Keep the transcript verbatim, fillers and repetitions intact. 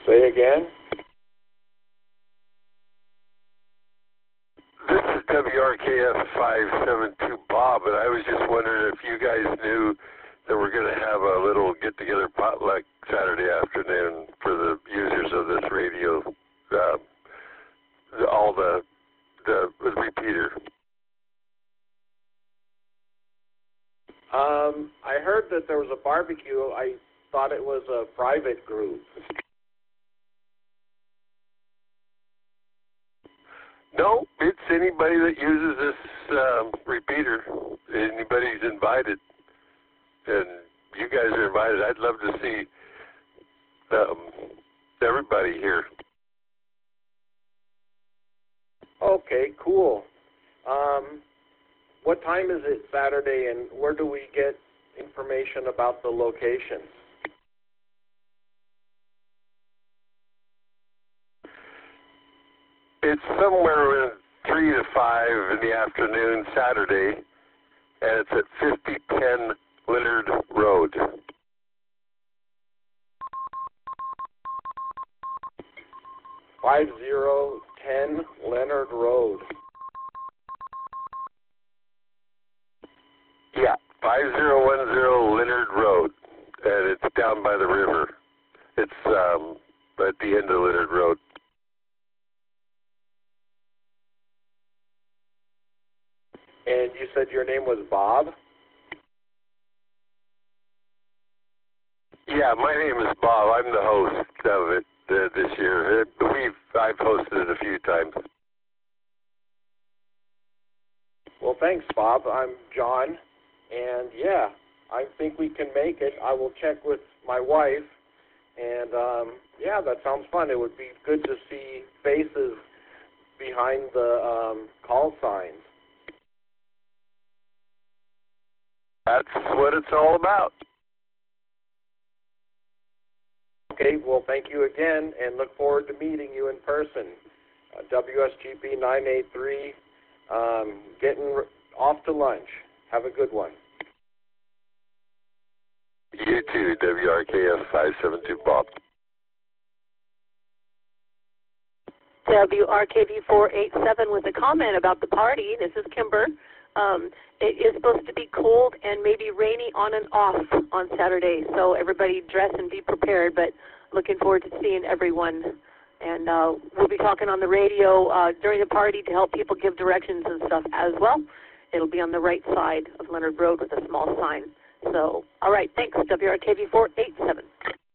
Say again? This is W R K F five seven two Bob, and I was just wondering if you guys knew that we're going to have a little get-together potluck Saturday afternoon for the users of this radio, uh, the, all the, the repeater. Um, I heard that there was a barbecue. I thought it was a private group. No, it's anybody that uses this um, repeater. Anybody's invited. And you guys are invited. I'd love to see um, everybody here. Okay, cool. Um, what time is it Saturday, and where do we get information about the location? It's somewhere in three to five in the afternoon Saturday, and it's at fifty ten Leonard Road. five zero ten Leonard Road. Yeah, five zero one zero Leonard Road, and it's down by the river. It's um, at the end of Leonard Road. And you said your name was Bob? Yeah, my name is Bob. I'm the host of it uh, this year. It, we've I've hosted it a few times. Well, thanks, Bob. I'm John, and yeah, I think we can make it. I will check with my wife, and um, yeah, that sounds fun. It would be good to see faces behind the um, call signs. That's what it's all about. Okay, well, thank you again, and look forward to meeting you in person. Uh, W S G P nine eight three, um, getting r- off to lunch. Have a good one. You too, W R K F five seven two Bob. W R K V four eight seven with a comment about the party. This is Kimber. Um, it is supposed to be cold and maybe rainy on and off on Saturday, so everybody dress and be prepared, but looking forward to seeing everyone. And uh, we'll be talking on the radio uh, during the party to help people give directions and stuff as well. It'll be on the right side of Leonard Road with a small sign. So, all right, thanks, W R K V four eight seven.